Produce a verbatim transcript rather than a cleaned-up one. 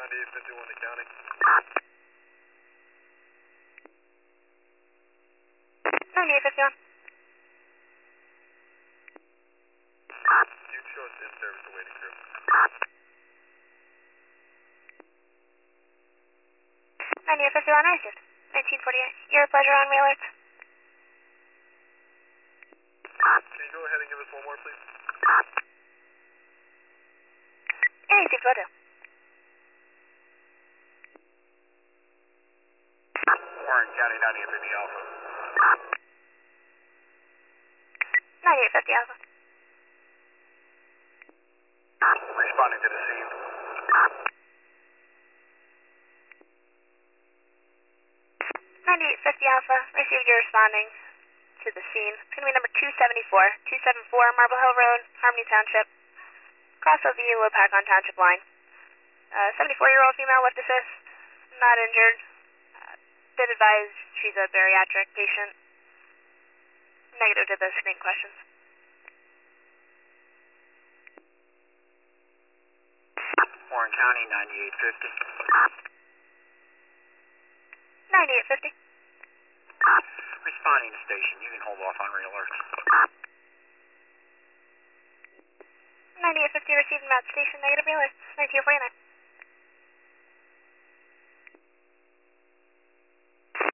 ninety-eight fifty-one to county. ninety-eight fifty-one. You show us in service awaiting crew. ninety-eight fifty-one, received. nineteen forty-eight. Your pleasure on rail alerts. Can you go ahead and give us one more, please? Yeah, received, will do. Warren County ninety-eight fifty Alpha. ninety-eight fifty Alpha. Responding to the scene. ninety-eight fifty Alpha, received your responding to the scene. It's going to be number two seventy-four. two seventy-four Marble Hill Road, Harmony Township. Cross O V, Lopakon Township line. Uh, seventy-four-year-old female, lift assist, not injured. Uh, did advise she's a bariatric patient. Negative to the screen questions. Warren County ninety-eight fifty. ninety-eight fifty. Responding to station. You can hold off on rail alerts. ninety-eight fifty received from at station, negative alerts. nineteen forty-nine.